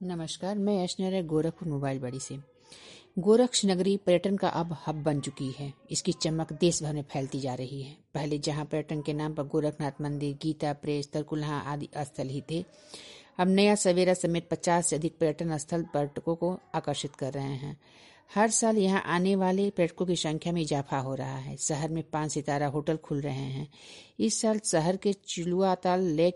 नमस्कार, मैं ऐश्वर्या गोरखपुर मोबाइल बड़ी से। गोरक्ष नगरी पर्यटन का अब हब बन चुकी है। इसकी चमक देश भर में फैलती जा रही है। पहले जहां पर्यटन के नाम पर गोरखनाथ मंदिर, गीता प्रेस, तरकुलहा आदि स्थल ही थे, अब नया सवेरा समेत 50 से अधिक पर्यटन स्थल पर्यटकों को आकर्षित कर रहे हैं। हर साल यहां आने वाले पर्यटकों की संख्या में इजाफा हो रहा है। शहर में 5 सितारा होटल खुल रहे हैं। इस साल शहर के चिलुआताल लेक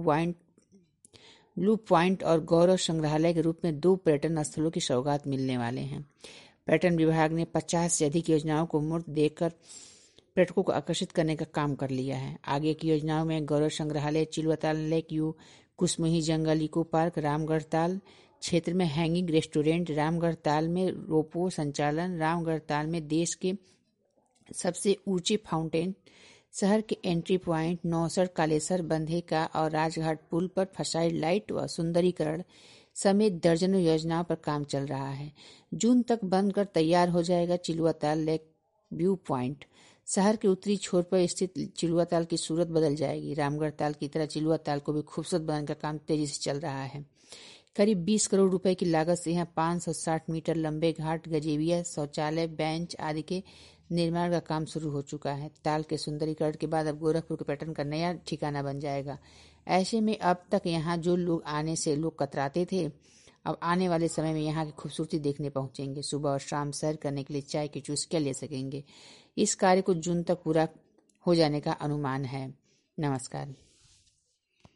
ब्लू पॉइंट और गौरव संग्रहालय के रूप में 2 पर्यटन स्थलों की सौगात मिलने वाले हैं। पर्यटन विभाग ने 50 से अधिक योजनाओं को मूर्त देकर पर्यटकों को आकर्षित करने का काम कर लिया है। आगे की योजनाओं में गौरव संग्रहालय, चिलुआताल लेक, कुसमुही जंगल इको पार्क, रामगढ़ ताल क्षेत्र में हैंगिंग रेस्टोरेंट, रामगढ़ ताल में रोपो संचालन, रामगढ़ ताल में देश के सबसे ऊंचे फाउंटेन, शहर के एंट्री प्वाइंट, नौसर, कालेसर, बंधेका और राजघाट पुल पर फसाइड लाइट व सुंदरीकरण समेत दर्जनों योजनाओं पर काम चल रहा है। जून तक बनकर तैयार हो जाएगा चिलुआताल लेक व्यू पॉइंट। शहर के उत्तरी छोर पर स्थित चिलुआताल की सूरत बदल जाएगी। रामगढ़ ताल की तरह चिलुआताल को भी खूबसूरत बनाने का काम तेजी से चल रहा है। करीब 20 करोड़ रुपए की लागत से यहाँ 560 मीटर लंबे घाट, गजेविया, शौचालय, बेंच आदि के निर्माण का काम शुरू हो चुका है। ताल के सुंदरीकरण के बाद अब गोरखपुर के पर्यटन का नया ठिकाना बन जाएगा। ऐसे में अब तक यहाँ जो लोग आने से लोग कतराते थे, अब आने वाले समय में यहाँ की खूबसूरती देखने पहुंचेंगे। सुबह और शाम सैर करने के लिए चाय की चुस्कियां ले सकेंगे। इस कार्य को जून तक पूरा हो जाने का अनुमान है। नमस्कार।